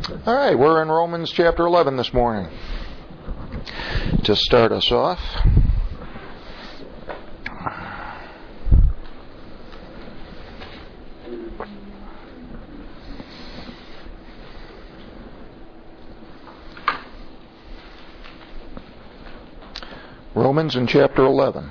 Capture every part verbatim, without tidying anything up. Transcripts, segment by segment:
All right, we're in Romans chapter eleven this morning. To start us off, Romans in chapter eleven.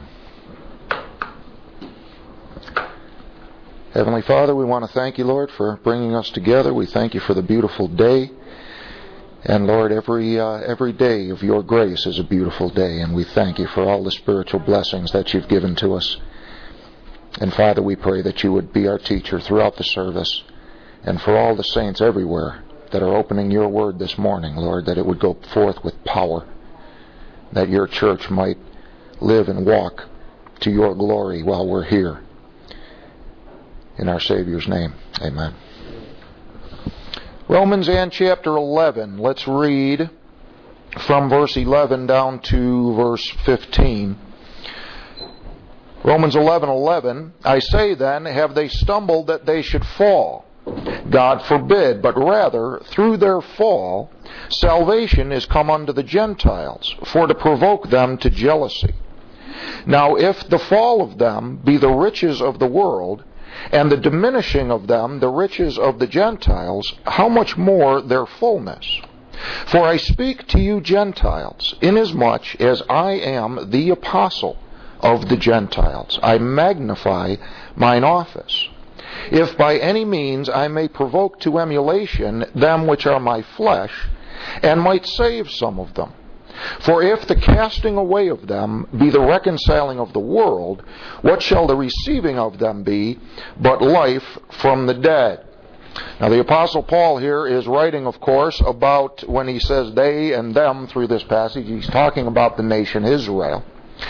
Heavenly Father, we want to thank you, Lord, for bringing us together. We thank you for the beautiful day. And Lord, every uh, every day of your grace is a beautiful day, and we thank you for all the spiritual blessings that you've given to us. And Father, we pray that you would be our teacher throughout the service, and for all the saints everywhere that are opening your word this morning, Lord, that it would go forth with power, that your church might live and walk to your glory while we're here. In our Savior's name, amen. Romans and chapter eleven. Let's read from verse eleven down to verse fifteen. Romans eleven eleven. I say then, have they stumbled that they should fall? God forbid, but rather, through their fall, salvation is come unto the Gentiles, for to provoke them to jealousy. Now if the fall of them be the riches of the world, and the diminishing of them the riches of the Gentiles, how much more their fullness? For I speak to you Gentiles, inasmuch as I am the apostle of the Gentiles. I magnify mine office. If by any means I may provoke to emulation them which are my flesh, and might save some of them. For if the casting away of them be the reconciling of the world, what shall the receiving of them be but life from the dead? Now the Apostle Paul here is writing, of course, about when he says they and them through this passage, he's talking about the nation Israel.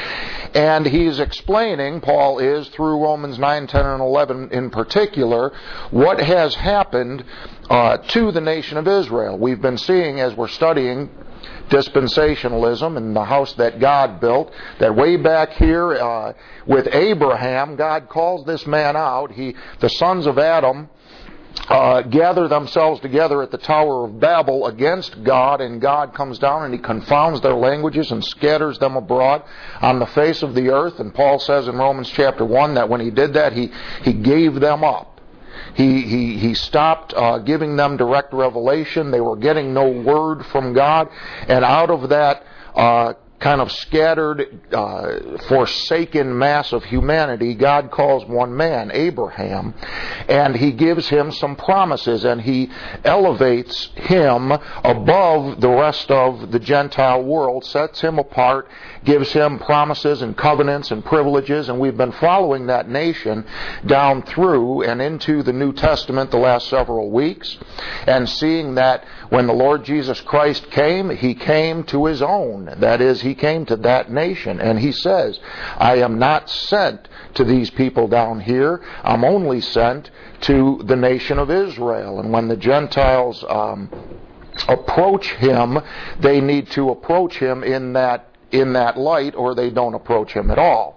And he's explaining, Paul is, through Romans nine, ten, and eleven in particular, what has happened uh, to the nation of Israel. We've been seeing, as we're studying dispensationalism and the house that God built, that way back here uh, with Abraham, God calls this man out. He, the sons of Adam uh, gather themselves together at the Tower of Babel against God, and God comes down and he confounds their languages and scatters them abroad on the face of the earth. And Paul says in Romans chapter one that when he did that, he, he gave them up. He he he stopped uh, giving them direct revelation. They were getting no word from God. And out of that uh, kind of scattered, uh, forsaken mass of humanity, God calls one man, Abraham, and he gives him some promises, and he elevates him above the rest of the Gentile world, sets him apart, gives him promises and covenants and privileges, and we've been following that nation down through and into the New Testament the last several weeks, and seeing that when the Lord Jesus Christ came, he came to his own. That is, he came to that nation, and he says, I am not sent to these people down here, I'm only sent to the nation of Israel. And when the Gentiles um, approach him, they need to approach him in that in that light, or they don't approach him at all.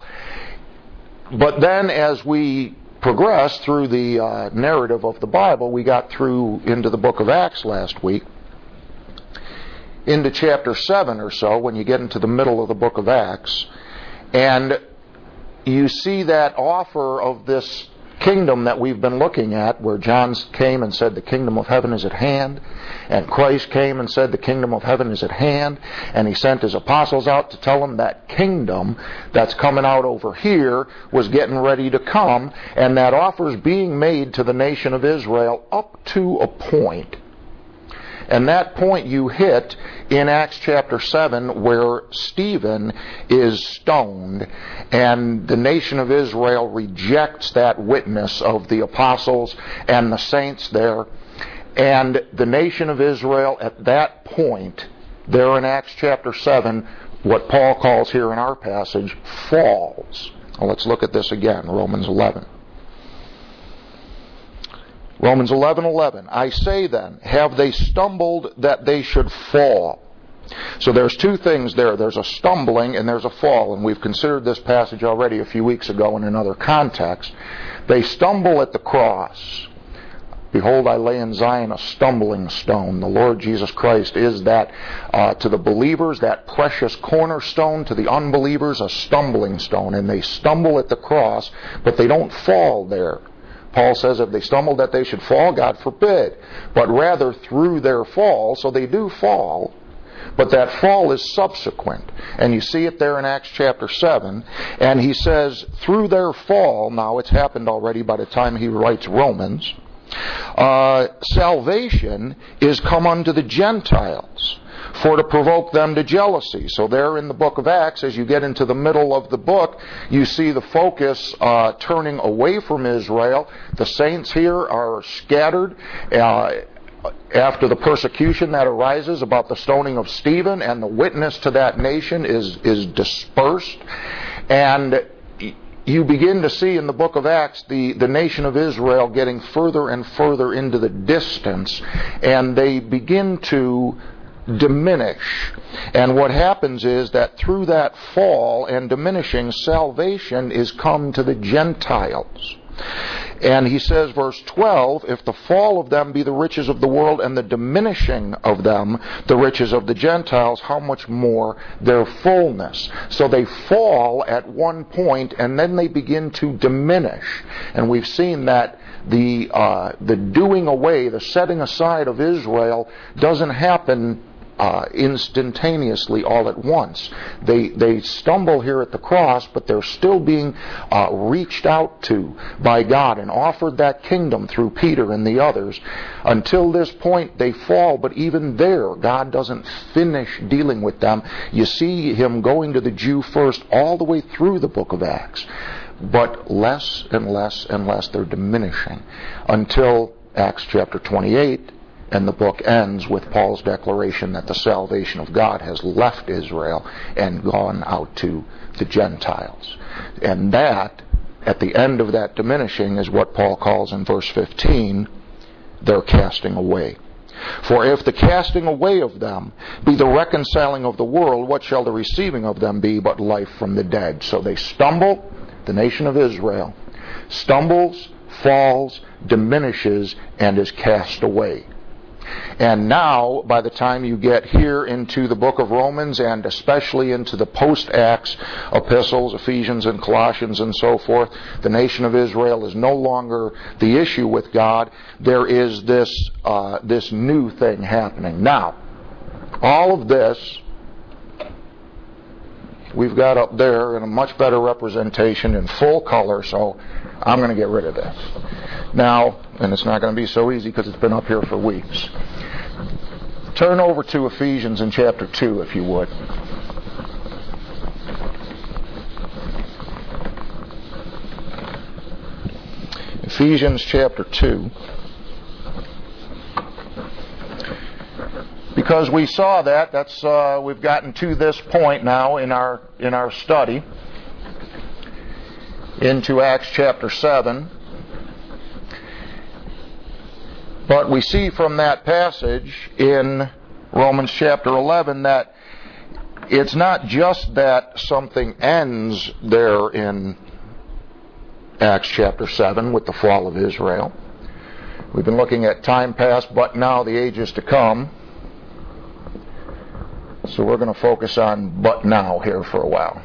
But then as we progress through the uh, narrative of the Bible, we got through into the book of Acts last week, into chapter seven or so, when you get into the middle of the book of Acts, and you see that offer of this kingdom that we've been looking at, where John came and said the kingdom of heaven is at hand, and Christ came and said the kingdom of heaven is at hand, and he sent his apostles out to tell them that kingdom that's coming out over here was getting ready to come, and that offer's being made to the nation of Israel up to a point. And that point you hit in Acts chapter seven, where Stephen is stoned, and the nation of Israel rejects that witness of the apostles and the saints there. And the nation of Israel at that point, there in Acts chapter seven, what Paul calls here in our passage, falls. Well, let's look at this again, Romans eleven. Romans eleven eleven. I say then, have they stumbled that they should fall? So there's two things there. There's a stumbling and there's a fall. And we've considered this passage already a few weeks ago in another context. They stumble at the cross Behold, I lay in Zion a stumbling stone. The Lord Jesus Christ is that, uh, to the believers, that precious cornerstone. To the unbelievers, a stumbling stone. And they stumble at the cross, but they don't fall there. Paul says if they stumble that they should fall, God forbid. But rather through their fall, so they do fall, but that fall is subsequent. And you see it there in Acts chapter seven. And he says, through their fall, now it's happened already by the time he writes Romans, uh, salvation is come unto the Gentiles, for to provoke them to jealousy. So there in the book of Acts, as you get into the middle of the book, you see the focus uh, turning away from Israel. The saints here are scattered uh, after the persecution that arises about the stoning of Stephen, and the witness to that nation is, is dispersed. And you begin to see in the book of Acts the, the nation of Israel getting further and further into the distance, and they begin to diminish. And what happens is that through that fall and diminishing, salvation is come to the Gentiles. And he says, verse twelve, if the fall of them be the riches of the world, and the diminishing of them the riches of the Gentiles, how much more their fullness? So they fall at one point, and then they begin to diminish. And we've seen that the uh, the doing away, the setting aside of Israel doesn't happen Uh, instantaneously all at once. They they stumble here at the cross, but they're still being uh, reached out to by God and offered that kingdom through Peter and the others. Until this point they fall, but even there God doesn't finish dealing with them. You see Him going to the Jew first all the way through the book of Acts, but less and less and less they're diminishing until Acts chapter twenty-eight. And the book ends with Paul's declaration that the salvation of God has left Israel and gone out to the Gentiles. And that, at the end of that diminishing, is what Paul calls in verse fifteen, their casting away. For if the casting away of them be the reconciling of the world, what shall the receiving of them be but life from the dead? So they stumble, the nation of Israel, stumbles, falls, diminishes, and is cast away. And now, by the time you get here into the book of Romans, and especially into the post-Acts epistles, Ephesians and Colossians and so forth, the nation of Israel is no longer the issue with God. There is this uh, this new thing happening. Now, all of this we've got up there in a much better representation in full color, so I'm going to get rid of this. Now, and it's not going to be so easy because it's been up here for weeks. Turn over to Ephesians in chapter two, if you would. Ephesians chapter two. Because we saw that, that's uh, we've gotten to this point now in our in our study into Acts chapter seven. But we see from that passage in Romans chapter eleven that it's not just that something ends there in Acts chapter seven with the fall of Israel. We've been looking at time past, but now the age is to come. So we're going to focus on but now here for a while.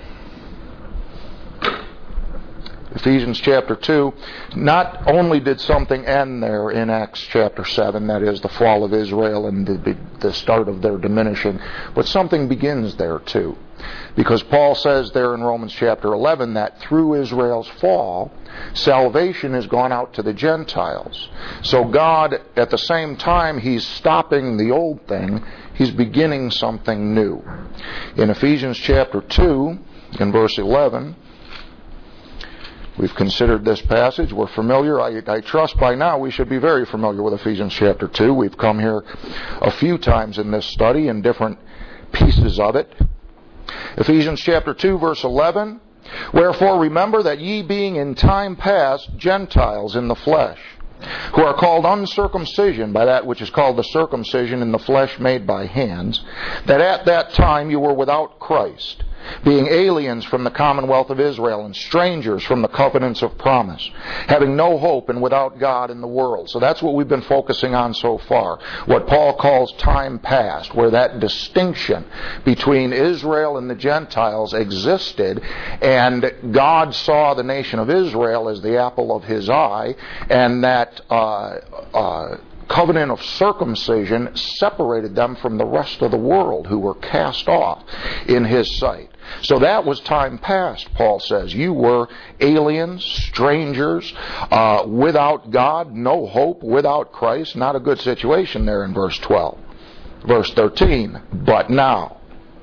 Ephesians chapter two, not only did something end there in Acts chapter seven, that is the fall of Israel and the, the start of their diminishing, but something begins there too. Because Paul says there in Romans chapter eleven that through Israel's fall, salvation has gone out to the Gentiles. So God, at the same time He's stopping the old thing, He's beginning something new. In Ephesians chapter two, in verse eleven, we've considered this passage. We're familiar. I, I trust by now we should be very familiar with Ephesians chapter two. We've come here a few times in this study in different pieces of it. Ephesians chapter two, verse eleven, wherefore remember that ye being in time past Gentiles in the flesh, who are called uncircumcision by that which is called the circumcision in the flesh made by hands, that at that time you were without Christ, being aliens from the commonwealth of Israel and strangers from the covenants of promise, having no hope and without God in the world. So that's what we've been focusing on so far. What Paul calls time past, where that distinction between Israel and the Gentiles existed, and God saw the nation of Israel as the apple of his eye, and that uh, uh, covenant of circumcision separated them from the rest of the world who were cast off in his sight. So that was time past, Paul says. You were aliens, strangers, uh, without God, no hope, without Christ. Not a good situation there in verse twelve. Verse thirteen, but now,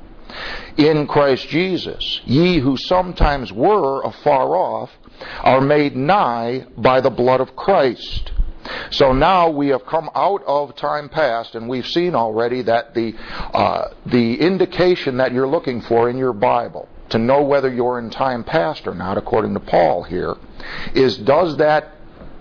in Christ Jesus, ye who sometimes were afar off are made nigh by the blood of Christ. So now we have come out of time past, and we've seen already that the uh, the indication that you're looking for in your Bible to know whether you're in time past or not, according to Paul here, is does that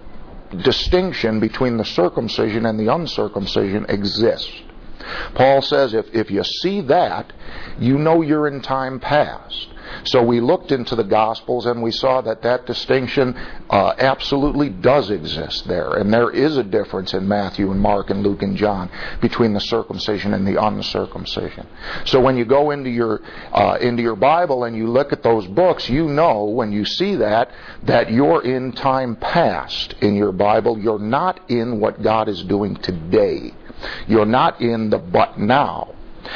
distinction between the circumcision and the uncircumcision exist? Paul says if, if you see that, you know you're in time past. So we looked into the Gospels and we saw that that distinction uh, absolutely does exist there. And there is a difference in Matthew and Mark and Luke and John between the circumcision and the uncircumcision. So when you go into your uh, into your Bible and you look at those books, you know when you see that, that you're in time past in your Bible. You're not in what God is doing today. You're not in the but now.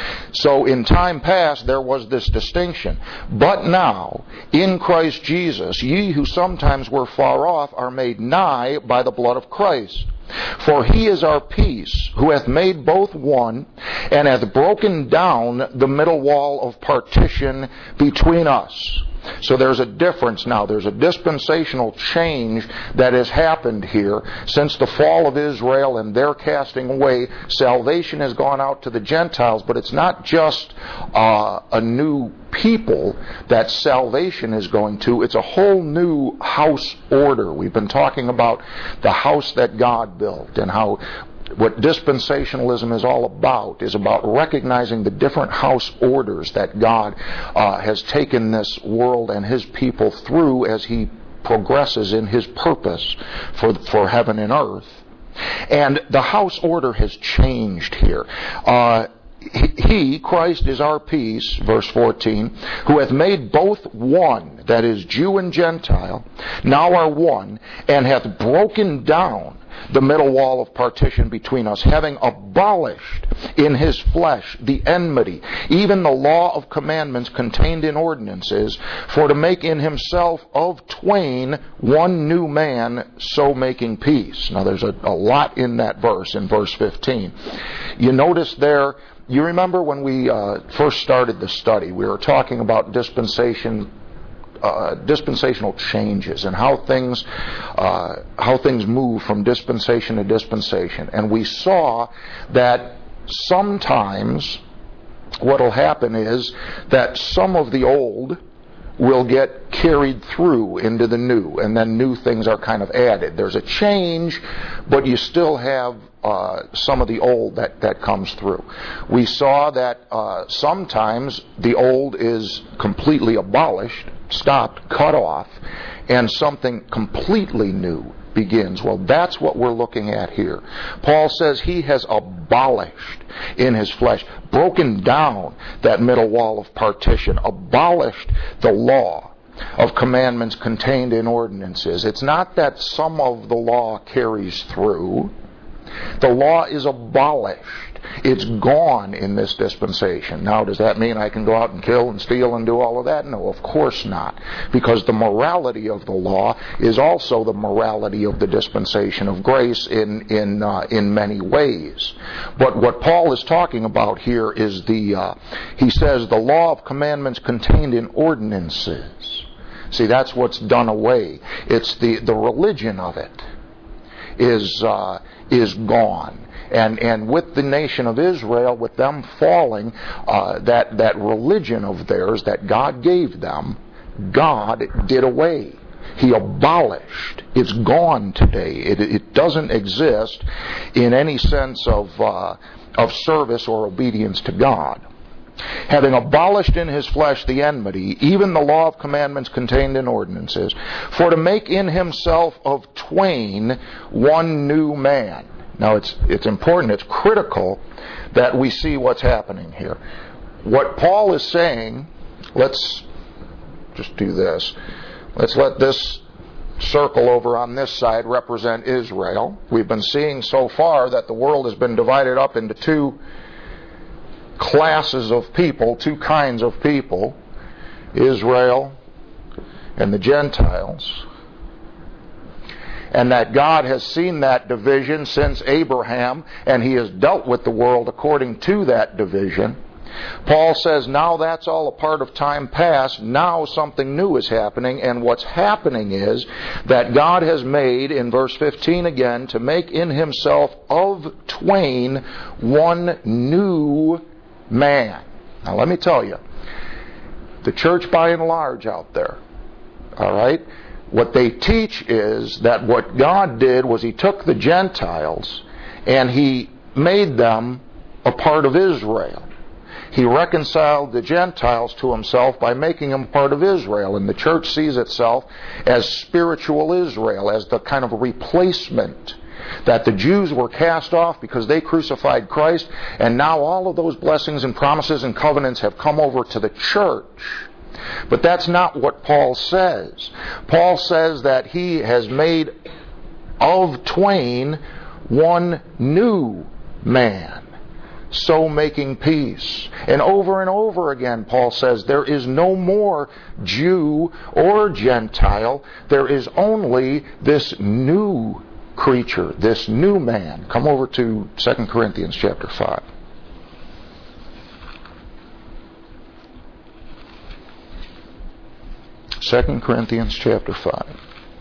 So in time past there was this distinction. But now, in Christ Jesus, ye who sometimes were far off are made nigh by the blood of Christ. For he is our peace, who hath made both one, and hath broken down the middle wall of partition between us. So there's a difference now. There's a dispensational change that has happened here since the fall of Israel and their casting away. Salvation has gone out to the Gentiles, but it's not just uh, a new people that salvation is going to. It's a whole new house order. We've been talking about the house that God built and how what dispensationalism is all about is about recognizing the different house orders that God uh, has taken this world and his people through as he progresses in his purpose for, for heaven and earth. And the house order has changed here. Uh, He, Christ, is our peace, verse fourteen, who hath made both one, that is, Jew and Gentile, now are one, and hath broken down the middle wall of partition between us, having abolished in his flesh the enmity, even the law of commandments contained in ordinances, for to make in himself of twain one new man, so making peace. Now there's a, a lot in that verse, in verse fifteen. You notice there, you remember when we uh, first started the study, we were talking about dispensation, uh, dispensational changes and how things, uh, how things move from dispensation to dispensation. And we saw that sometimes what will happen is that some of the old will get carried through into the new, and then new things are kind of added. There's a change, but you still have uh, some of the old that, that comes through. We saw that uh, sometimes the old is completely abolished, stopped, cut off, and something completely new begins. Well, that's what we're looking at here. Paul says he has abolished in his flesh, broken down that middle wall of partition, abolished the law of commandments contained in ordinances. It's not that some of the law carries through. The law is abolished. It's gone in this dispensation. Now, does that mean I can go out and kill and steal and do all of that? No, of course not. Because the morality of the law is also the morality of the dispensation of grace in in uh, in many ways. But what Paul is talking about here is the, uh, he says, the law of commandments contained in ordinances. See, that's what's done away. It's the, the religion of it is uh, is gone. And and with the nation of Israel, with them falling, uh, that, that religion of theirs that God gave them, God did away. He abolished. It's gone today. It, it doesn't exist in any sense of uh, of service or obedience to God. having abolished in his flesh the enmity, even the law of commandments contained in ordinances, for to make in himself of twain one new man. Now it's it's important, it's critical that we see what's happening here. What Paul is saying, let's just do this. Let's let this circle over on this side represent Israel. We've been seeing so far that the world has been divided up into two classes of people, two kinds of people, Israel and the Gentiles. And that God has seen that division since Abraham, and He has dealt with the world according to that division. Paul says now that's all a part of time past. Now something new is happening, and what's happening is that God has made, in verse fifteen again, to make in Himself of twain one new man. Now let me tell you, the church by and large out there, all right, what they teach is that what God did was He took the Gentiles and He made them a part of Israel. He reconciled the Gentiles to Himself by making them part of Israel. And the church sees itself as spiritual Israel, as the kind of replacement. That the Jews were cast off because they crucified Christ, and now all of those blessings and promises and covenants have come over to the church. But that's not what Paul says. Paul says that he has made of twain one new man, so making peace. And over and over again, Paul says, there is no more Jew or Gentile. There is only this new creature, this new man. Come over to Second Corinthians chapter five. Second Corinthians chapter five.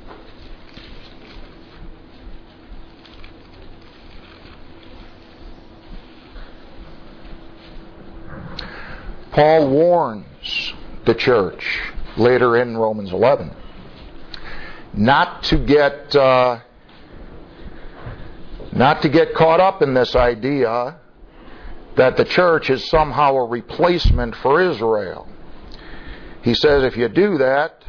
Paul warns the church later in Romans eleven not to get uh, not to get caught up in this idea that the church is somehow a replacement for Israel. He says, if you do that,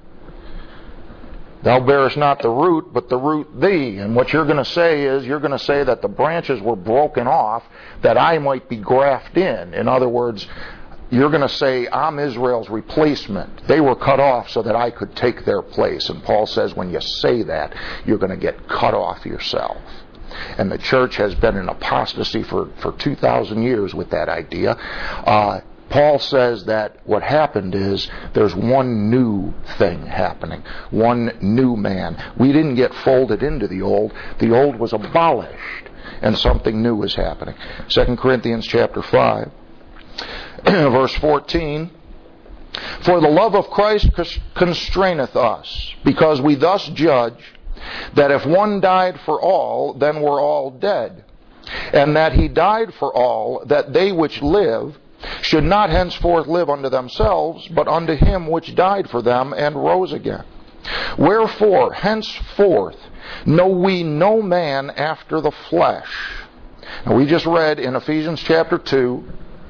thou bearest not the root, but the root thee. And what you're going to say is, you're going to say that the branches were broken off, that I might be grafted in. In other words, you're going to say, I'm Israel's replacement. They were cut off so that I could take their place. And Paul says, when you say that, you're going to get cut off yourself. And the church has been in apostasy for, for two thousand years with that idea. Uh, Paul says that what happened is there's one new thing happening, one new man. We didn't get folded into the old. The old was abolished, and something new is happening. Second Corinthians chapter five, verse fourteen. For the love of Christ constraineth us, because we thus judge that if one died for all, then we're all dead. And that He died for all, that they which live should not henceforth live unto themselves, but unto Him which died for them and rose again. Wherefore, henceforth, know we no man after the flesh. Now, we just read in Ephesians chapter two,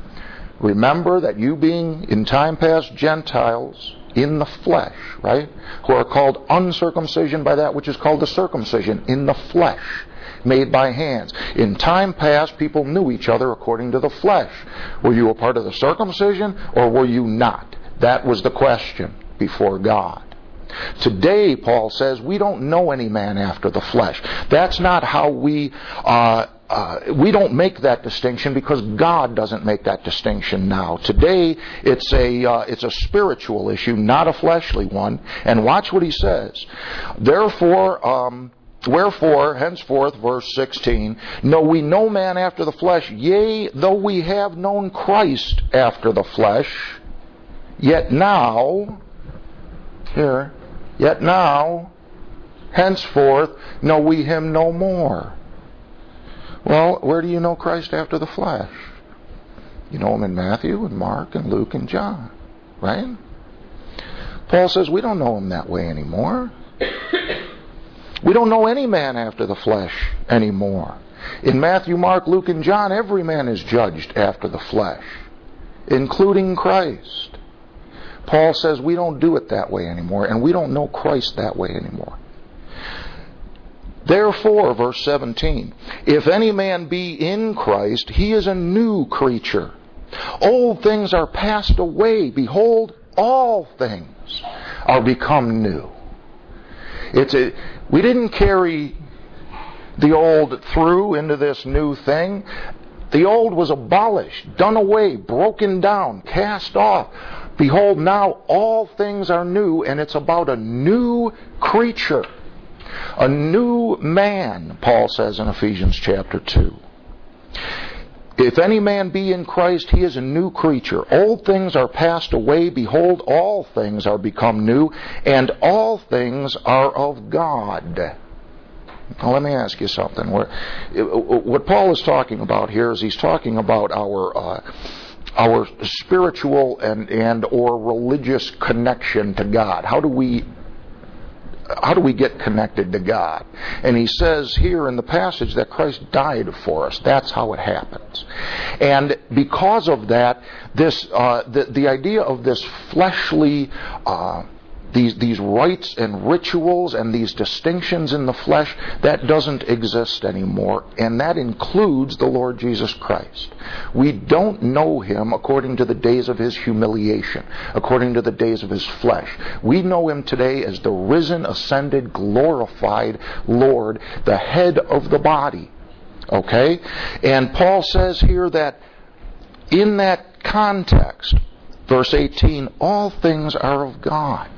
remember that you being in time past Gentiles in the flesh, right, who are called uncircumcision by that which is called the circumcision, in the flesh, made by hands. In time past, people knew each other according to the flesh. Were you a part of the circumcision, or were you not? That was the question before God. Today, Paul says, we don't know any man after the flesh. That's not how we, uh, uh, we don't make that distinction, because God doesn't make that distinction now. Today, it's a, uh, it's a spiritual issue, not a fleshly one. And watch what he says. Therefore, um, Wherefore, henceforth, verse sixteen, know we no man after the flesh, yea, though we have known Christ after the flesh, yet now, here, yet now, henceforth, know we Him no more. Well, where do you know Christ after the flesh? You know Him in Matthew and Mark and Luke and John, right? Paul says we don't know Him that way anymore. We don't know any man after the flesh anymore. In Matthew, Mark, Luke, and John, every man is judged after the flesh. including Christ. Paul says we don't do it that way anymore, and we don't know Christ that way anymore. Therefore, verse seventeen, if any man be in Christ, he is a new creature. Old things are passed away. Behold, all things are become new. It's a, we didn't carry the old through into this new thing. The old was abolished, done away, broken down, cast off. Behold, now all things are new, and it's about a new creature. A new man, Paul says in Ephesians chapter two. If any man be in Christ, he is a new creature. Old things are passed away. Behold, all things are become new, and all things are of God. Now let me ask you something. What Paul is talking about here is he's talking about our uh, our spiritual and, and or religious connection to God. How do we How do we get connected to God? And he says here in the passage that Christ died for us. That's how it happens. And because of that, this uh, the, the idea of this fleshly, uh, these these rites and rituals and these distinctions in the flesh, that doesn't exist anymore. And that includes the Lord Jesus Christ. We don't know Him according to the days of His humiliation, according to the days of His flesh. We know Him today as the risen, ascended, glorified Lord, the head of the body. Okay? And Paul says here that in that context, verse eighteen, all things are of God.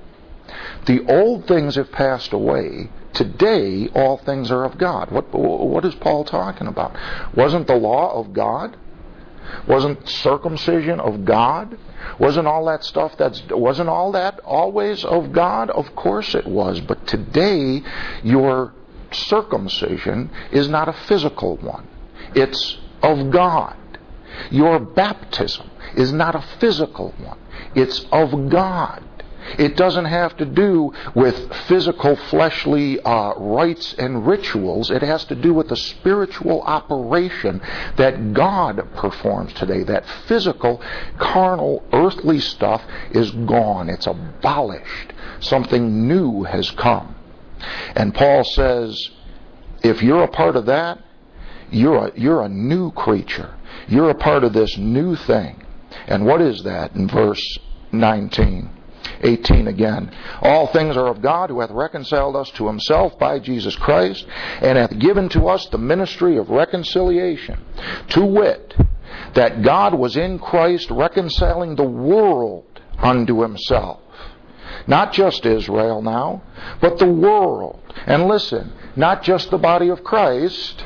The old things have passed away. Today, all things are of God. What, what is Paul talking about? Wasn't the law of God? Wasn't circumcision of God? Wasn't all that stuff that's, wasn't all that always of God? Of course it was. But today, your circumcision is not a physical one. It's of God. Your baptism is not a physical one. It's of God. It doesn't have to do with physical, fleshly uh, rites and rituals. It has to do with the spiritual operation that God performs today. That physical, carnal, earthly stuff is gone. It's abolished. Something new has come. And Paul says, if you're a part of that, you're a, you're a new creature. You're a part of this new thing. And what is that in verse nineteen? eighteen again. All things are of God, who hath reconciled us to Himself by Jesus Christ, and hath given to us the ministry of reconciliation. To wit, that God was in Christ reconciling the world unto Himself. Not just Israel now, but the world. And listen, not just the body of Christ,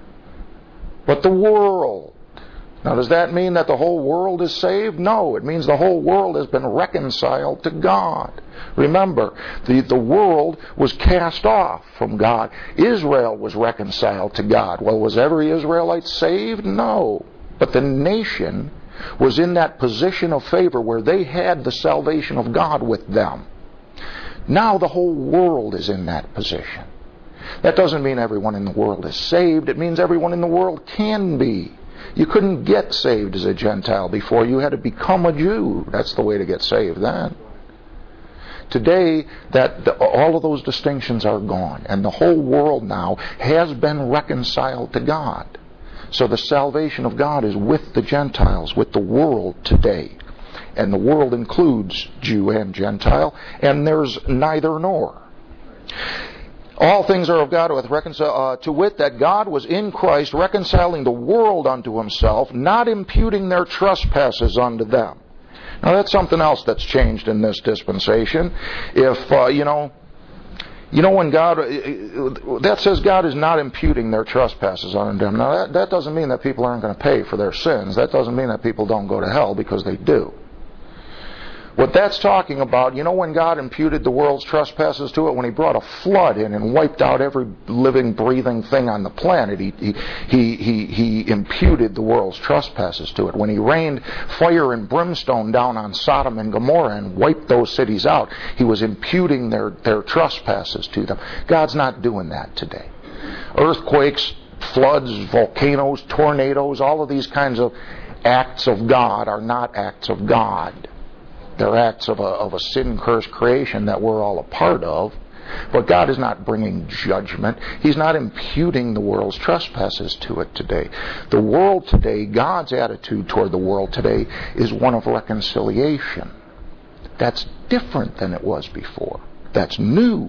but the world. Now, does that mean that the whole world is saved? No, it means the whole world has been reconciled to God. Remember, the, the world was cast off from God. Israel was reconciled to God. Well, was every Israelite saved? No. But the nation was in that position of favor where they had the salvation of God with them. Now the whole world is in that position. That doesn't mean everyone in the world is saved. It means everyone in the world can be. You couldn't get saved as a Gentile before. You had to become a Jew. That's the way to get saved then. Today, that the, all of those distinctions are gone, and the whole world now has been reconciled to God. So the salvation of God is with the Gentiles, with the world today. And the world includes Jew and Gentile, and there's neither nor. All things are of God, who hath reconciled, uh, to wit, that God was in Christ reconciling the world unto Himself, not imputing their trespasses unto them. Now that's something else that's changed in this dispensation. If, uh, you know, you know when God, that says God is not imputing their trespasses unto them. Now that, that doesn't mean that people aren't going to pay for their sins. That doesn't mean that people don't go to hell, because they do. What that's talking about, you know when God imputed the world's trespasses to it? When He brought a flood in and wiped out every living, breathing thing on the planet, He, he, he, he, he imputed the world's trespasses to it. When He rained fire and brimstone down on Sodom and Gomorrah and wiped those cities out, He was imputing their, their trespasses to them. God's not doing that today. Earthquakes, floods, volcanoes, tornadoes, all of these kinds of acts of God are not acts of God. They're acts of a, of a sin-cursed creation that we're all a part of. But God is not bringing judgment. He's not imputing the world's trespasses to it today. The world today, God's attitude toward the world today is one of reconciliation. That's different than it was before. That's new.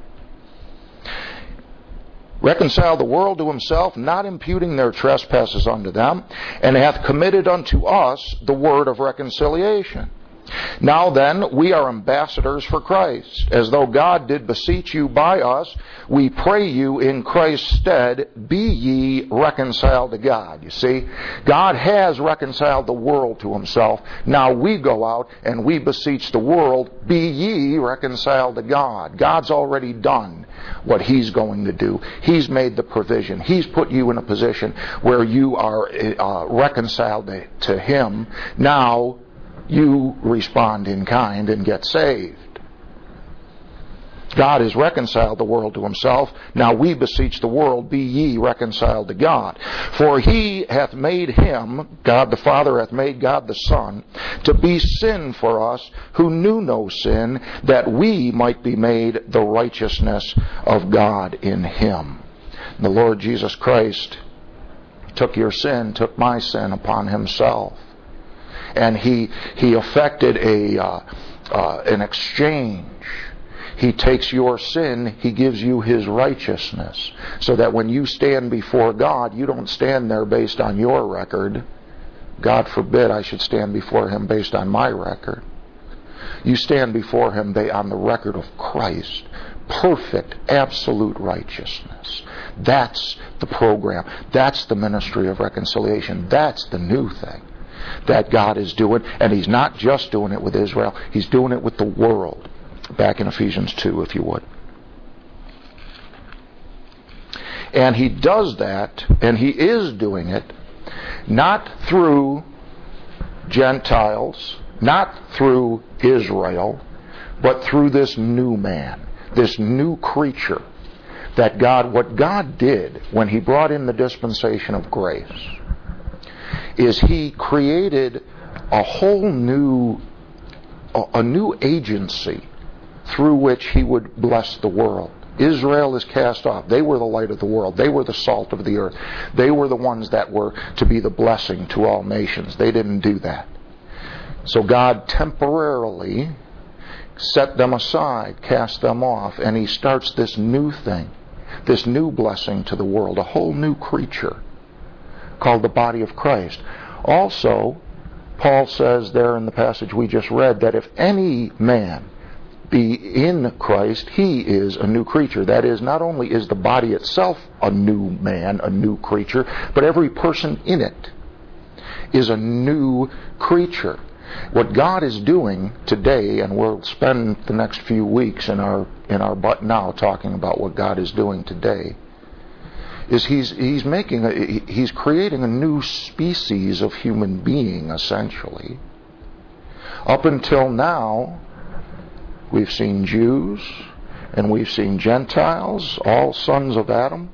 Reconcile the world to himself, not imputing their trespasses unto them, and hath committed unto us the word of reconciliation. Now then, we are ambassadors for Christ. As though God did beseech you by us, we pray you in Christ's stead, be ye reconciled to God. You see, God has reconciled the world to himself. Now we go out and we beseech the world, be ye reconciled to God. God's already done what he's going to do. He's made the provision. He's put you in a position where you are uh, reconciled to, to him. Now you respond in kind and get saved. God has reconciled the world to himself. Now we beseech the world, be ye reconciled to God. For he hath made him, God the Father hath made God the Son, to be sin for us who knew no sin, that we might be made the righteousness of God in him. The Lord Jesus Christ took your sin, took my sin upon himself. And he he effected a uh, uh, an exchange. He takes your sin, he gives you his righteousness, so that when you stand before God, you don't stand there based on your record. God forbid I should stand before him based on my record. You stand before him on the record of Christ. Perfect, absolute righteousness. That's the program. That's the ministry of reconciliation. That's the new thing that God is doing, and he's not just doing it with Israel, he's doing it with the world. Back in Ephesians two, if you would. And he does that, and he is doing it, not through Gentiles, not through Israel, but through this new man, this new creature. That God, what God did when he brought in the dispensation of grace, is he created a whole new, a new agency through which he would bless the world. Israel is cast off. They were the light of the world. They were the salt of the earth. They were the ones that were to be the blessing to all nations. They didn't do that. So God temporarily set them aside, cast them off, and he starts this new thing, this new blessing to the world, a whole new creature called the body of Christ. Also, Paul says there in the passage we just read that if any man be in Christ, he is a new creature. That is, not only is the body itself a new man, a new creature, but every person in it is a new creature. What God is doing today, and we'll spend the next few weeks in our in our but now talking about what God is doing today, is he's he's making a, he's creating a new species of human being, essentially. Up until now, we've seen Jews and we've seen Gentiles, all sons of Adam.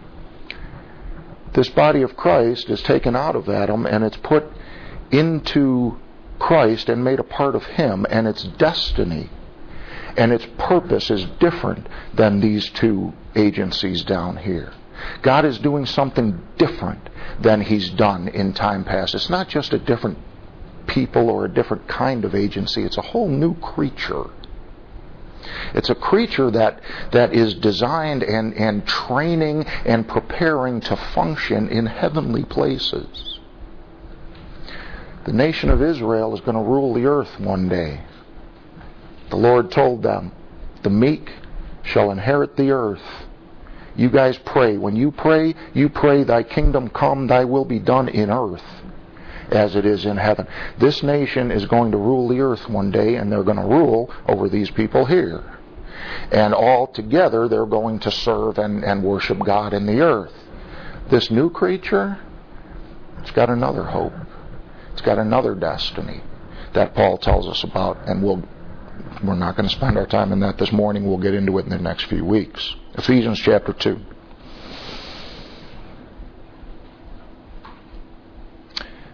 This body of Christ is taken out of Adam and it's put into Christ and made a part of him, and its destiny and its purpose is different than these two agencies down here. God is doing something different than he's done in time past. It's not just a different people or a different kind of agency. It's a whole new creature. It's a creature that, that is designed and, and training and preparing to function in heavenly places. The nation of Israel is going to rule the earth one day. The Lord told them, the meek shall inherit the earth. You guys pray. When you pray, you pray, thy kingdom come, thy will be done in earth as it is in heaven. This nation is going to rule the earth one day, and they're going to rule over these people here. And all together they're going to serve and, and worship God in the earth. This new creature, it's got another hope. It's got another destiny that Paul tells us about, and we'll, we're not going to spend our time in that this morning. We'll get into it in the next few weeks. Ephesians chapter two.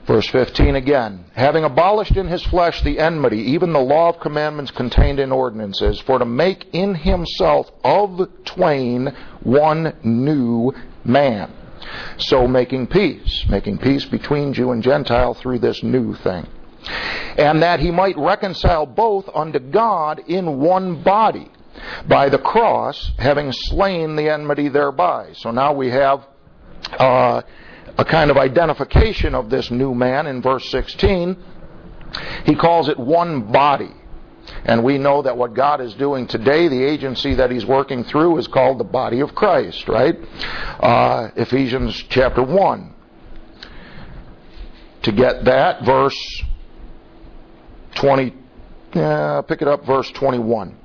Verse fifteen again, having abolished in his flesh the enmity, even the law of commandments contained in ordinances, for to make in himself of twain one new man. So making peace, making peace between Jew and Gentile through this new thing. And that he might reconcile both unto God in one body, by the cross, having slain the enmity thereby. So now we have uh, a kind of identification of this new man in verse sixteen. He calls it one body. And we know that what God is doing today, the agency that He's working through, is called the body of Christ, right? Uh, Ephesians chapter one. To get that, verse twenty, uh, pick it up, verse twenty-one.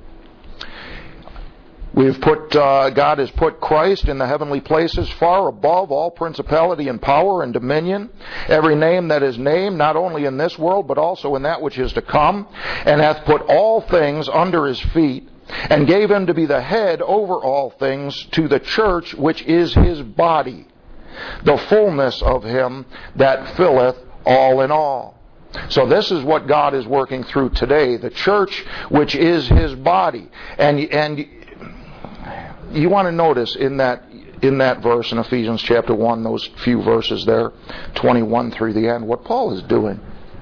We've put, uh, God has put Christ in the heavenly places far above all principality and power and dominion, every name that is named, not only in this world, but also in that which is to come, and hath put all things under His feet, and gave Him to be the head over all things to the church, which is His body, the fullness of Him that filleth all in all. So this is what God is working through today, the church, which is His body. And, and, you want to notice in that in that verse in Ephesians chapter one, those few verses there, twenty-one through the end, what Paul is doing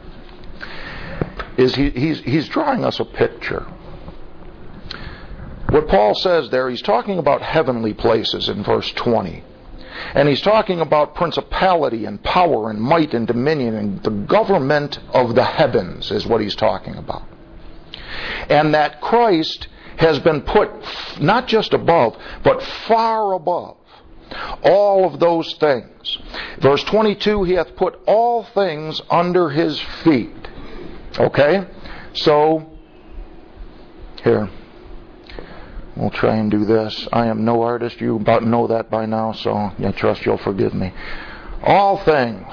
is he, he's, he's drawing us a picture. What Paul says there, he's talking about heavenly places in verse twenty. And he's talking about principality and power and might and dominion and the government of the heavens is what he's talking about. And that Christ has been put not just above, but far above all of those things. Verse twenty-two, He hath put all things under His feet. Okay? So, here. We'll try and do this. I am no artist. You about know that by now, so I trust you'll forgive me. All things.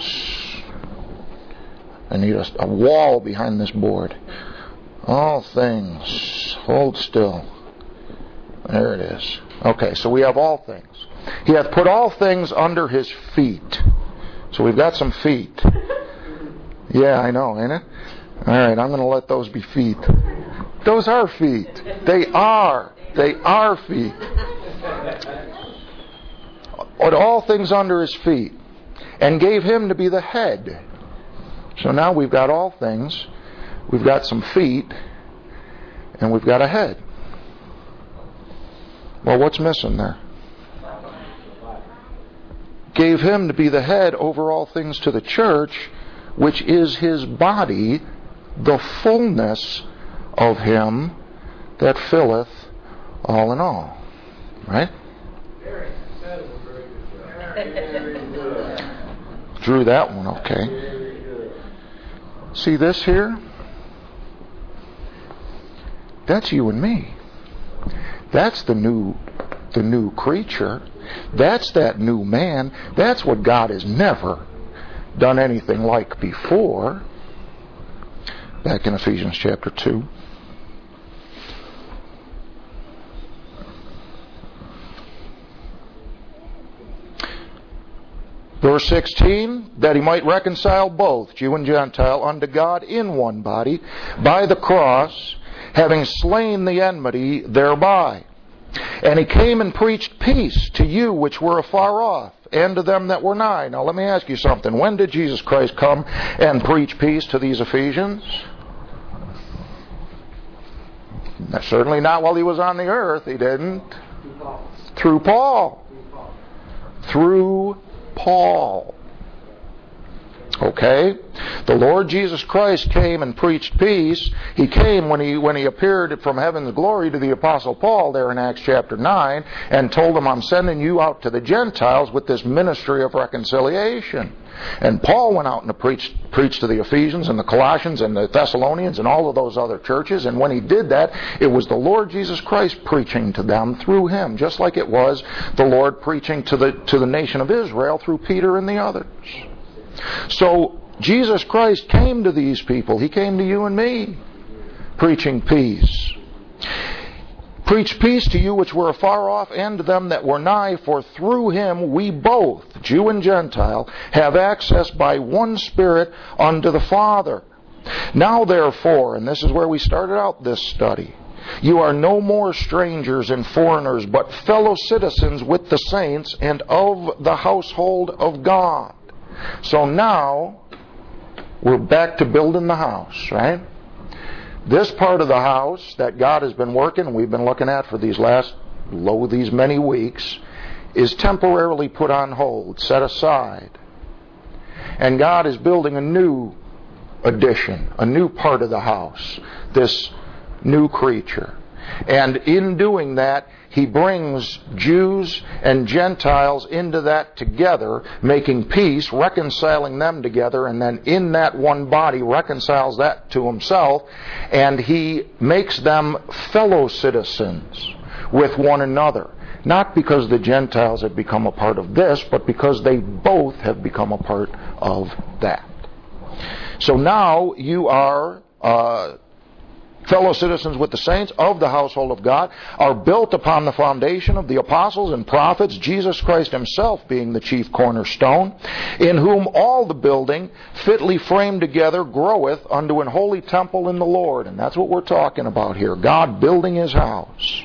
I need a, a wall behind this board. All things. Hold still. There it is. Okay, so we have all things. He hath put all things under His feet. So we've got some feet. Yeah, I know, ain't it? Alright, I'm going to let those be feet. Those are feet. They are. They are feet. Put all things under His feet. And gave Him to be the head. So now we've got all things. We've got some feet, and we've got a head. Well, what's missing there? Gave Him to be the head over all things to the church, which is His body, the fullness of Him that filleth all in all. Right? Drew that one, okay. See this here? That's you and me. That's the new the new creature. That's that new man. That's what God has never done anything like before. Back in Ephesians chapter two. Verse sixteen, that He might reconcile both, Jew and Gentile, unto God in one body, by the cross, having slain the enmity thereby. And He came and preached peace to you which were afar off, and to them that were nigh. Now let me ask you something. When did Jesus Christ come and preach peace to these Ephesians? Certainly not while He was on the earth. He didn't. Through Paul. Through Paul. Okay? The Lord Jesus Christ came and preached peace. He came when he when he appeared from heaven's glory to the Apostle Paul there in Acts chapter nine and told him, I'm sending you out to the Gentiles with this ministry of reconciliation. And Paul went out and preached, preached to the Ephesians and the Colossians and the Thessalonians and all of those other churches. And when he did that, it was the Lord Jesus Christ preaching to them through him, just like it was the Lord preaching to the to the nation of Israel through Peter and the others. So Jesus Christ came to these people. He came to you and me, preaching peace. preach peace to you which were afar off, and to them that were nigh, for through him we both, Jew and Gentile, have access by one Spirit unto the Father. Now therefore," and this is where we started out this study, "you are no more strangers and foreigners, but fellow citizens with the saints and of the household of God." So now, we're back to building the house, right? This part of the house that God has been working, we've been looking at for these last, lo, these many weeks, is temporarily put on hold, set aside. And God is building a new addition, a new part of the house, this new creature. And in doing that, He brings Jews and Gentiles into that together, making peace, reconciling them together, and then in that one body reconciles that to Himself, and He makes them fellow citizens with one another. Not because the Gentiles have become a part of this, but because they both have become a part of that. So now you are uh, fellow citizens with the saints of the household of God, are built upon the foundation of the apostles and prophets, Jesus Christ Himself being the chief cornerstone, in whom all the building, fitly framed together, groweth unto an holy temple in the Lord. And that's what we're talking about here, God building His house.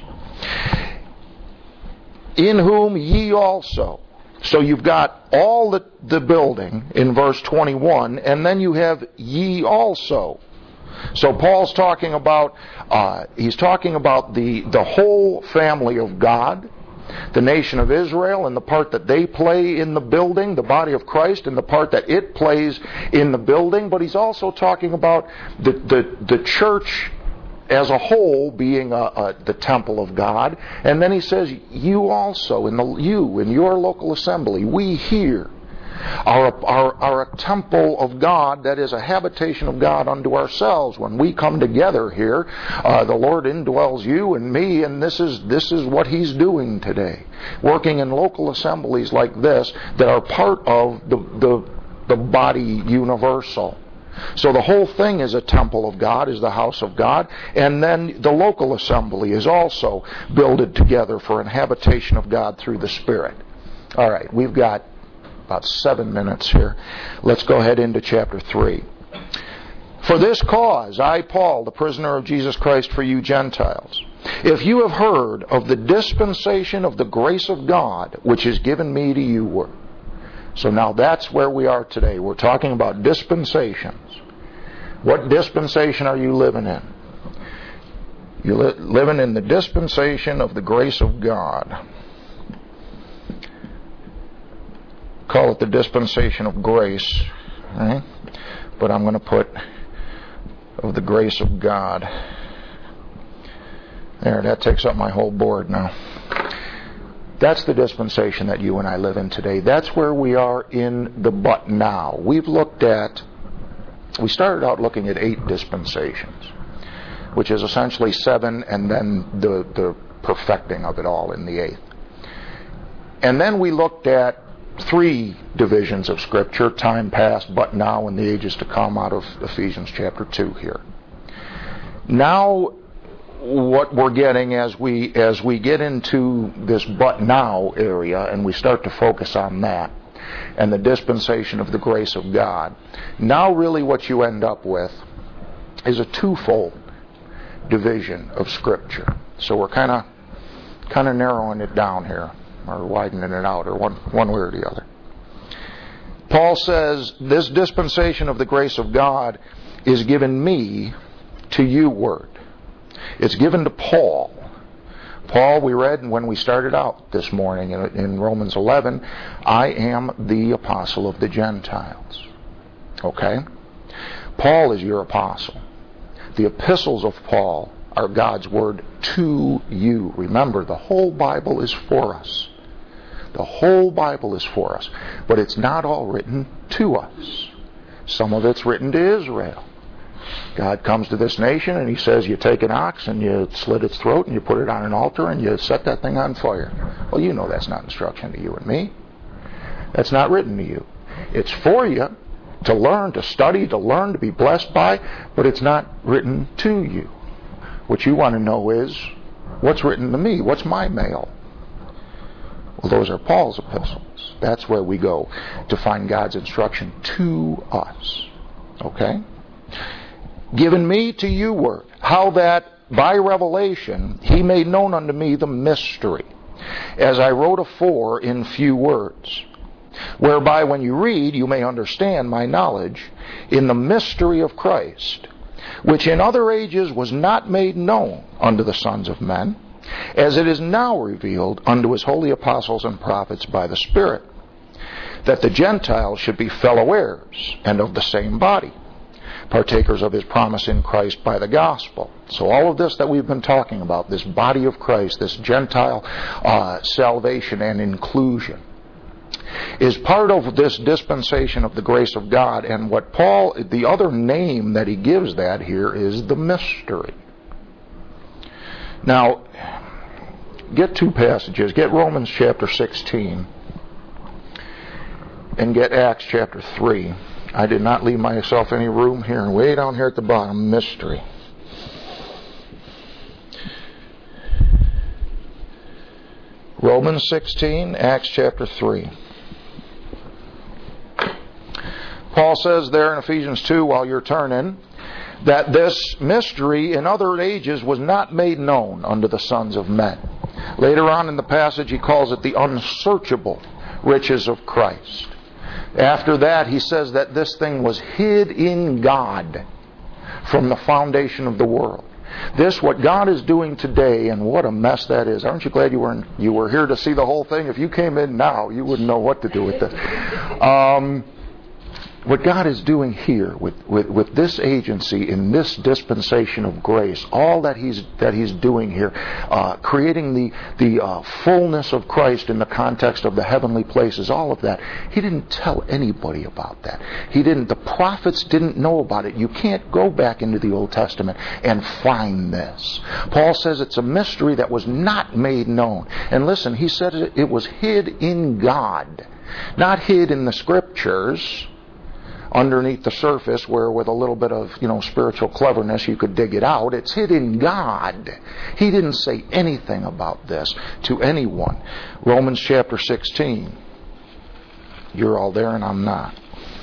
In whom ye also. So you've got all the, the building in verse twenty-one, and then you have ye also. So Paul's talking about, uh, he's talking about the, the whole family of God, the nation of Israel, and the part that they play in the building, the body of Christ, and the part that it plays in the building. But he's also talking about the, the, the church as a whole being a, a, the temple of God. And then he says, you also, in the, you, in your local assembly, we here, Are, are, are a temple of God, that is a habitation of God unto ourselves. When we come together here, uh, the Lord indwells you and me, and this is this is what He's doing today. Working in local assemblies like this that are part of the, the, the body universal. So the whole thing is a temple of God, is the house of God, and then the local assembly is also builded together for an habitation of God through the Spirit. All right, we've got about seven minutes here. Let's go ahead into chapter three. For this cause, I, Paul, the prisoner of Jesus Christ for you Gentiles, if you have heard of the dispensation of the grace of God, which is given me to you. So now that's where we are today. We're talking about dispensations. What dispensation are you living in? You're li- living in the dispensation of the grace of God. Call it the dispensation of grace, right? But I'm going to put of the grace of God. There, that takes up my whole board now. That's the dispensation that you and I live in today. That's where we are in the but now. We've looked at, we started out looking at eight dispensations, which is essentially seven and then the, the perfecting of it all in the eighth. And then we looked at three divisions of Scripture, time past, but now, and the ages to come, out of Ephesians chapter two here. Now, what we're getting as we as we get into this but now area, and we start to focus on that, and the dispensation of the grace of God, now really what you end up with is a twofold division of Scripture. So we're kind of kind of narrowing it down here, or widening it out, or one, one way or the other. Paul says, this dispensation of the grace of God is given me to you word. It's given to Paul. Paul, we read when we started out this morning in, in Romans eleven, I am the apostle of the Gentiles. Okay? Paul is your apostle. The epistles of Paul are God's word to you. Remember, the whole Bible is for us. The whole Bible is for us. But it's not all written to us. Some of it's written to Israel. God comes to this nation and He says, you take an ox and you slit its throat and you put it on an altar and you set that thing on fire. Well, you know that's not instruction to you and me. That's not written to you. It's for you to learn, to study, to learn, to be blessed by, but it's not written to you. What you want to know is, What's written to me? What's my mail? Well, those are Paul's epistles. That's where we go to find God's instruction to us. Okay? Given me to you word, how that by revelation he made known unto me the mystery, as I wrote afore in few words, whereby when you read you may understand my knowledge in the mystery of Christ, which in other ages was not made known unto the sons of men, as it is now revealed unto his holy apostles and prophets by the Spirit, that the Gentiles should be fellow heirs and of the same body, partakers of his promise in Christ by the gospel. So all of this that we've been talking about, this body of Christ, this Gentile uh, salvation and inclusion, is part of this dispensation of the grace of God. And what Paul, the other name that he gives that here is the mystery. Now, get two passages. Get Romans chapter sixteen and get Acts chapter three. I did not leave myself any room here. And way down here at the bottom, mystery. Romans sixteen, Acts chapter three. Paul says there in Ephesians two, while you're turning, that this mystery in other ages was not made known unto the sons of men. Later on in the passage he calls it the unsearchable riches of Christ. After that he says that this thing was hid in God from the foundation of the world. This, what God is doing today, and what a mess that is. Aren't you glad you were in, you were here to see the whole thing? If you came in now, you wouldn't know what to do with this. Um, what God is doing here with, with, with this agency in this dispensation of grace, all that He's that He's doing here, uh, creating the the uh, fullness of Christ in the context of the heavenly places, all of that, He didn't tell anybody about that. He didn't. The prophets didn't know about it. You can't go back into the Old Testament and find this. Paul says it's a mystery that was not made known. And listen, he said it, it was hid in God, not hid in the Scriptures, underneath the surface where with a little bit of, you know, spiritual cleverness you could dig it out. It's hid in God. He didn't say anything about this to anyone. Romans chapter sixteen. You're all there and I'm not.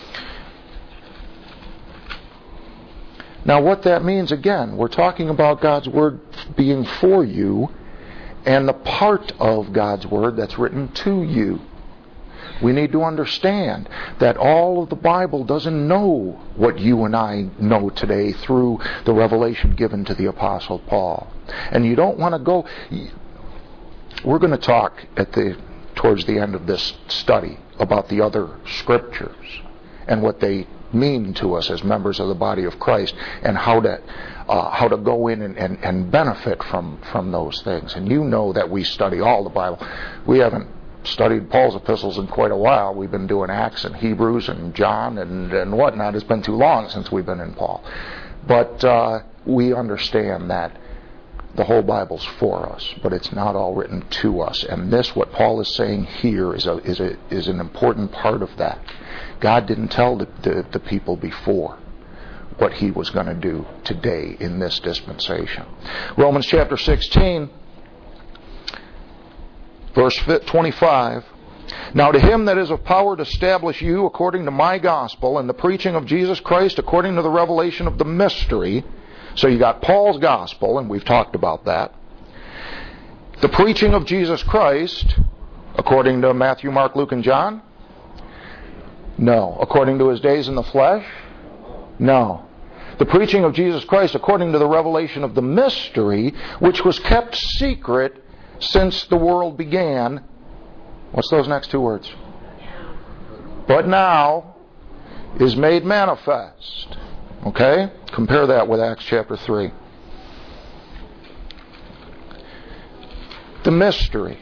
Now what that means, again, we're talking about God's Word being for you and the part of God's Word that's written to you. We need to understand that all of the Bible doesn't know what you and I know today through the revelation given to the Apostle Paul. And you don't want to go... We're going to talk at the towards the end of this study about the other Scriptures and what they mean to us as members of the body of Christ, and how to uh, how to go in and, and, and benefit from, from those things. And you know that we study all the Bible. We haven't studied Paul's epistles in quite a while. We've been doing Acts and Hebrews and John and, and whatnot. It's been too long since we've been in Paul. But uh, we understand that the whole Bible's for us, but it's not all written to us. And this, what Paul is saying here, is a, is a, is an important part of that. God didn't tell the, the, the people before what He was going to do today in this dispensation. Romans chapter sixteen, verse twenty-five. Now to Him that is of power to establish you according to my gospel and the preaching of Jesus Christ according to the revelation of the mystery. So you got Paul's gospel, and we've talked about that. The preaching of Jesus Christ according to Matthew, Mark, Luke, and John? No. According to His days in the flesh? No. The preaching of Jesus Christ according to the revelation of the mystery, which was kept secret since the world began. What's those next two words? But now is made manifest. Okay? Compare that with Acts chapter three. The mystery.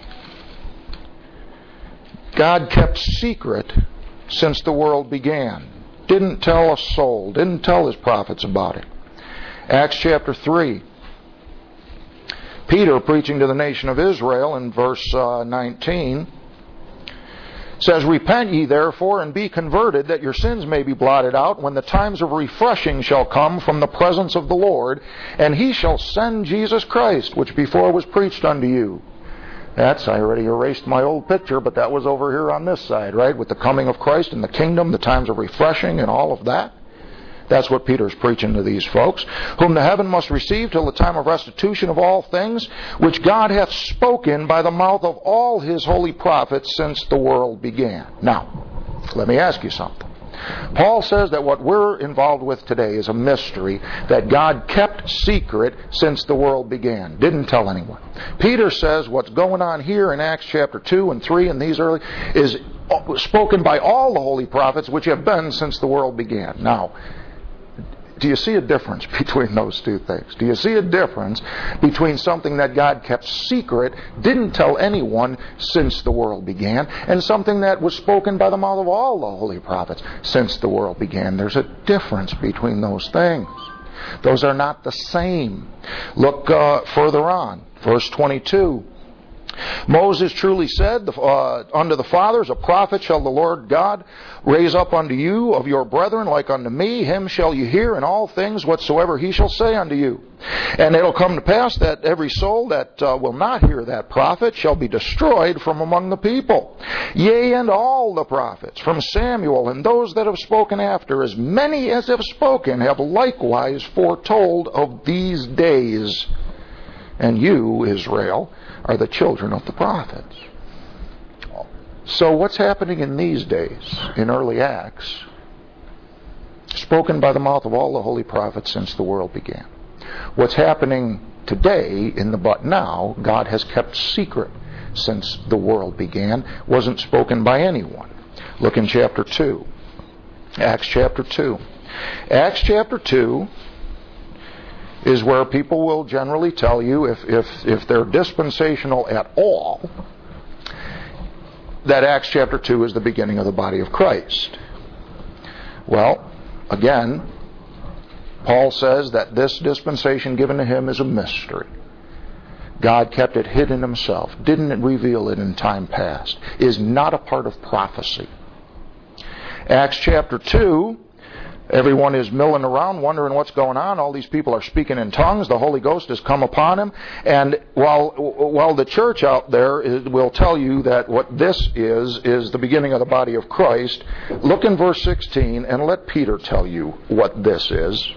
God kept secret since the world began. Didn't tell a soul. Didn't tell His prophets about it. Acts chapter three. Peter preaching to the nation of Israel in verse uh, nineteen It says, repent ye therefore and be converted, that your sins may be blotted out, when the times of refreshing shall come from the presence of the Lord, and he shall send Jesus Christ, which before was preached unto you. That's, I already erased my old picture, but that was over here on this side, right? With the coming of Christ and the kingdom, the times of refreshing and all of that. That's what Peter's preaching to these folks. Whom the heaven must receive till the time of restitution of all things, which God hath spoken by the mouth of all his holy prophets since the world began. Now, let me ask you something. Paul says that what we're involved with today is a mystery that God kept secret since the world began. Didn't tell anyone. Peter says what's going on here in Acts chapter two and three and these early is spoken by all the holy prophets which have been since the world began. Now, do you see a difference between those two things? Do you see a difference between something that God kept secret, didn't tell anyone since the world began, and something that was spoken by the mouth of all the holy prophets since the world began? There's a difference between those things. Those are not the same. Look uh, further on, verse twenty-two. Moses truly said uh, unto the fathers, a prophet shall the Lord God raise up unto you of your brethren like unto me. Him shall you hear in all things whatsoever he shall say unto you. And it'll come to pass that every soul that uh, will not hear that prophet shall be destroyed from among the people. Yea, and all the prophets, from Samuel and those that have spoken after, as many as have spoken, have likewise foretold of these days. And you, Israel, are the children of the prophets. So what's happening in these days, in early Acts, spoken by the mouth of all the holy prophets since the world began. What's happening today in the but now, God has kept secret since the world began, wasn't spoken by anyone. Look in chapter two. Acts chapter two. Acts chapter two is where people will generally tell you, if, if, if they're dispensational at all, that Acts chapter two is the beginning of the body of Christ. Well, again, Paul says that this dispensation given to him is a mystery. God kept it hidden himself, didn't reveal it in time past, is not a part of prophecy. Acts chapter two, everyone is milling around wondering what's going on. All these people are speaking in tongues. The Holy Ghost has come upon him. And while while the church out there is, will tell you that what this is, is the beginning of the body of Christ, look in verse sixteen and let Peter tell you what this is.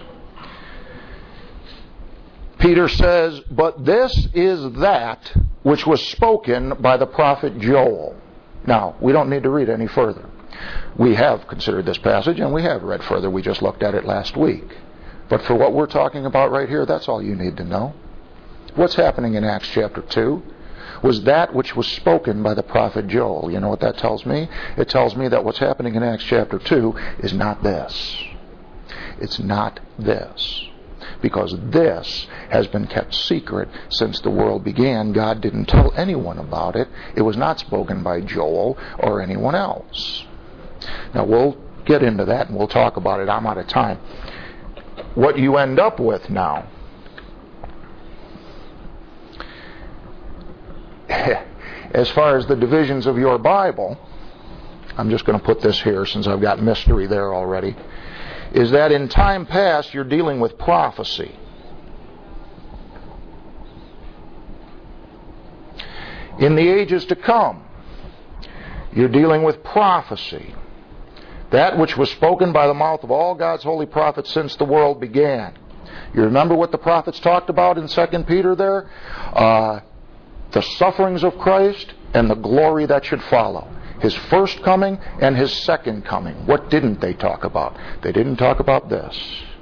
Peter says, but this is that which was spoken by the prophet Joel. Now, we don't need to read any further. We have considered this passage, and we have read further. We just looked at it last week. But for what we're talking about right here, that's all you need to know. What's happening in Acts chapter two was that which was spoken by the prophet Joel. You know what that tells me? It tells me that what's happening in Acts chapter two is not this. It's not this. Because this has been kept secret since the world began. God didn't tell anyone about it. It was not spoken by Joel or anyone else. Now, we'll get into that and we'll talk about it. I'm out of time. What you end up with now, as far as the divisions of your Bible, I'm just going to put this here since I've got mystery there already, is that in time past you're dealing with prophecy. In the ages to come, you're dealing with prophecy. That which was spoken by the mouth of all God's holy prophets since the world began. You remember what the prophets talked about in Second Peter there? Uh, the sufferings of Christ and the glory that should follow. His first coming and His second coming. What didn't they talk about? They didn't talk about this.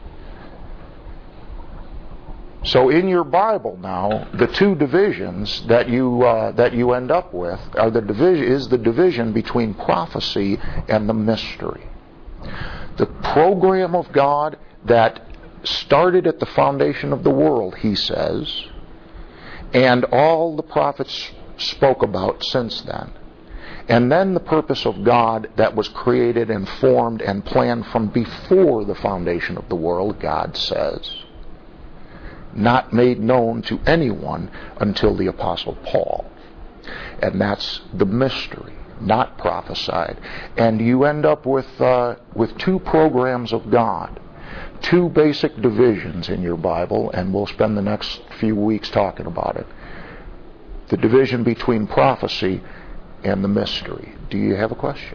So in your Bible now, the two divisions that you uh, that you end up with are the division is the division between prophecy and the mystery. The program of God that started at the foundation of the world, he says, and all the prophets spoke about since then. And then the purpose of God that was created and formed and planned from before the foundation of the world, God says, not made known to anyone until the Apostle Paul. And that's the mystery. not prophesied. And you end up with uh, with two programs of God, two basic divisions in your Bible, and we'll spend the next few weeks talking about it. The division between prophecy and the mystery. Do you have a question?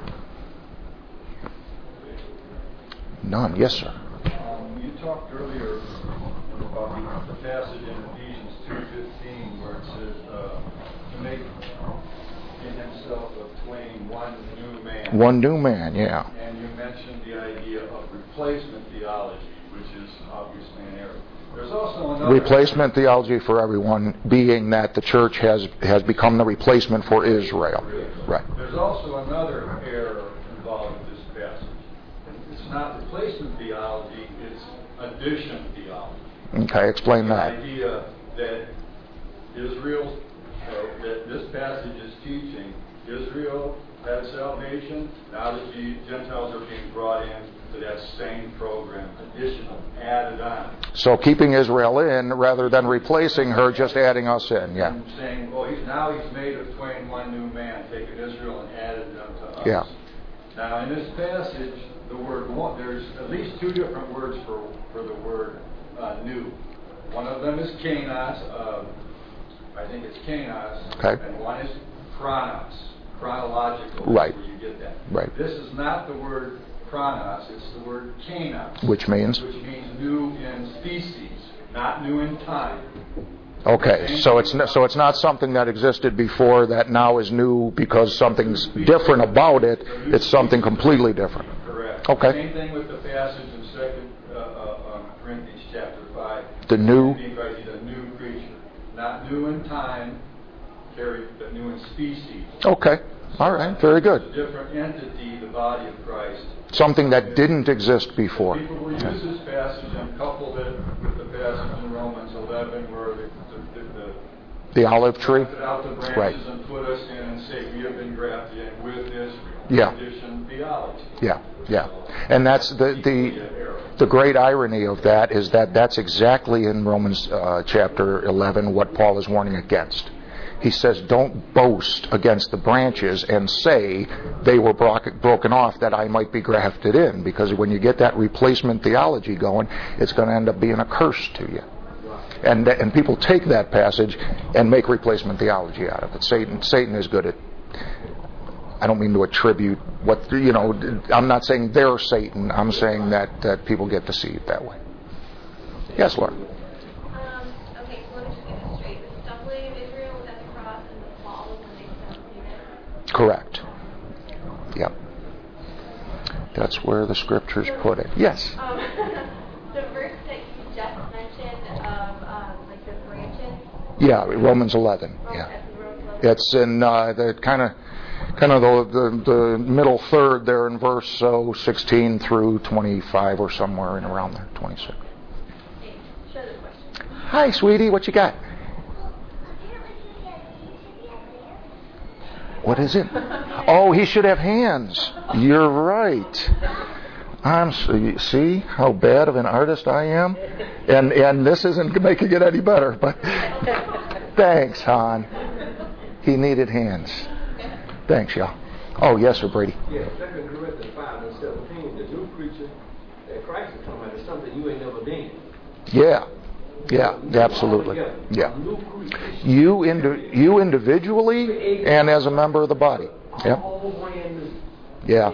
None. Yes, sir. Um, you talked earlier about the passage in Ephesians two fifteen where it says uh, to make in himself of twain one new man. One new man, yeah. And you mentioned the idea of replacement theology, which is obviously an error. There's also another Replacement theology for everyone being that the church has has become the replacement for Israel. Right. There's also another error involved with this passage. It's not replacement theology, it's addition theology. Okay, explain the that. The idea that Israel, uh, that this passage is teaching, Israel had salvation, now that the Gentiles are being brought in to that same program, additional, added on. So keeping Israel in rather than replacing her, just adding us in, yeah. And saying, well, he's, now he's made of twain one new man, taken Israel and added them to us. Yeah. Now in this passage, the word one, there's at least two different words for, for the word uh, new. One of them is kainos, uh, I think it's kainos, okay. And one is chronos, chronological. Right. Where you get that. Right. This is not the word chronos, it's the word kainos. Which means? Which means new in species, not new in time. Okay, so it's so it's not something that existed before that now is new because something's different about it. It's something completely different. Correct. Okay. Same thing with the passage in Second uh, uh, Corinthians chapter five. The new. The new creature, not new in time, carried, but new in species. Okay. All right. Very good. It's a different entity, the body of Christ. Something that didn't exist before. People will use this passage and couple it with the passage in Romans eleven where the the, the, the olive tree, out the branches right. And put us in and say we have been grafted in with Israel. Yeah. Addition theology. Yeah, yeah, and that's the the the great irony of that is that that's exactly in Romans uh, chapter eleven what Paul is warning against. He says, don't boast against the branches and say they were bro- broken off that I might be grafted in, because when you get that replacement theology going, it's going to end up being a curse to you. And and people take that passage and make replacement theology out of it. Satan Satan is good at. I don't mean to attribute what you know. I'm not saying they're Satan. I'm saying that, that people get deceived that way. Yes, Laura. Correct. Yep. That's where the scriptures put it. Yes. Um, the verse that you just mentioned of um, like the branches. Yeah, Romans eleven. Yeah. It's in uh, the kind of kind of the, the the middle third there in verse so sixteen through twenty-five or somewhere in around there, twenty-six. Okay. Show the question. Hi, sweetie. What you got? What is it? Oh, he should have hands. You're right. I'm see how bad of an artist I am, and and this isn't making it any better. But thanks, Han. He needed hands. Thanks, y'all. Oh, yes, sir, Brady. Yeah, Second Corinthians five and seventeen. The new creature that Christ is talking about is something you ain't never been. Yeah. Yeah, absolutely. Yeah. You indi- you individually and as a member of the body. Yeah. Yeah.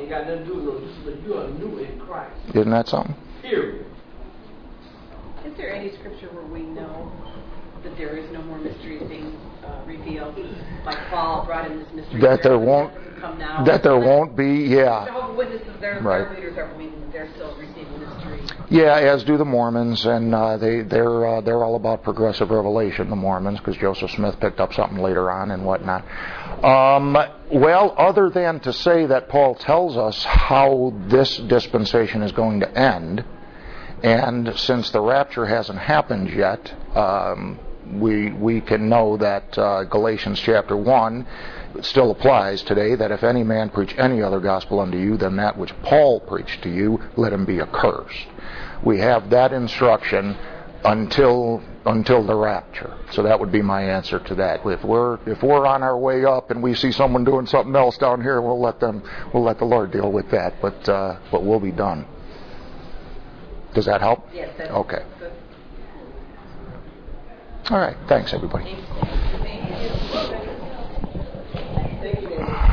Isn't that something? Period. Is there any scripture where we know that there is no more mysteries being uh, revealed? Like Paul brought in this mystery. That there won't. Come now. That there won't be. Yeah. Jehovah's Witnesses, their, right. their leaders are. I mean, they're still receiving mystery. Yeah, as do the Mormons, and uh, they they're uh, they're all about progressive revelation. The Mormons, because Joseph Smith picked up something later on and whatnot. Um, well, other than to say that Paul tells us how this dispensation is going to end, and since the rapture hasn't happened yet, um, we we can know that uh, Galatians chapter one still applies today, that if any man preach any other gospel unto you than that which Paul preached to you, let him be accursed. We have that instruction until until the rapture. So that would be my answer to that. If we're if we're on our way up and we see someone doing something else down here, we'll let them we'll let the Lord deal with that. But uh, but we'll be done. Does that help? Yes. That's Okay. Good. All right. Thanks, everybody. Thanks. Thank you.